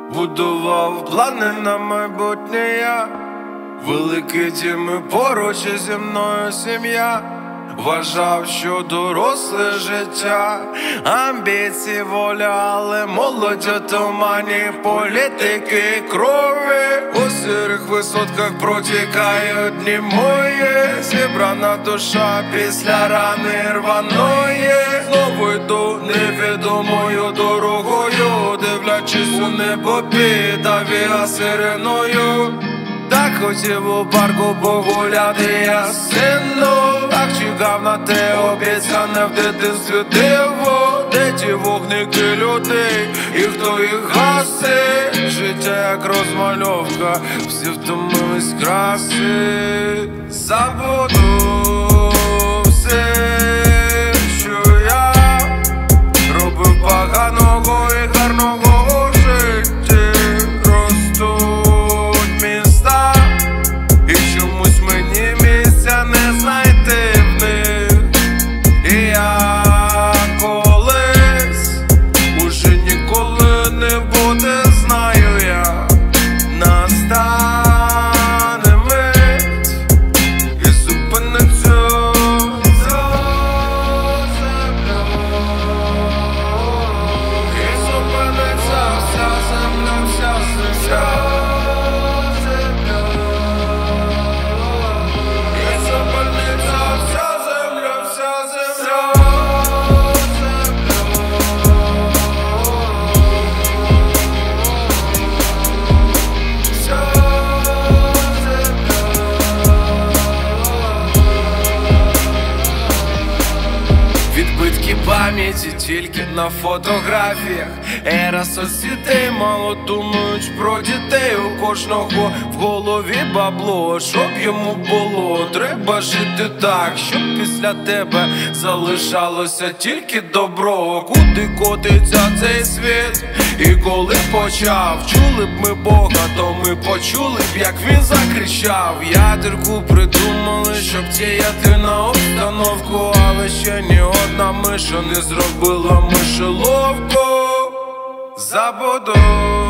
Будував плани на майбутнє я, великі діми поруч із зі мною сім'я. Вважав, що доросле життя, амбіції, воля, але молодь у тумані політики крові. У сірих висотках протікають дні мої, зібрана душа після рани рваної. Знову йду невідомою дорогою, дивлячись у небо під авіасиреною. Так хотів у парку погуляти я, сину, так чекав на те обіцяне в дитинстві диво. Де ті вогники людей і хто їх гасить? Життя як розмальовка, всі втомились краси. Забуду все, що я робив поганого і гарного у житті. Ростуть міста, і чомусь мені місця не знайти в них. І я колись уже ніколи не буде, знаю я. Настане мить і зупиниться вся земля, і зупиниться вся земля, вся земля. Відбитки пам'яті тільки на фотографіях. Ера соцсетей, мало думають про дітей. У кожного в голові бабло, щоб йому було. Треба жити так, щоб після тебе залишалося тільки добро. Куди котиться цей світ? І коли почав, чули б ми Бога, то ми почули б, як він закричав. Ядерку придумали, щоб діяти на обстановку, але ще ні одна миша не зробила мишеловку. Забуду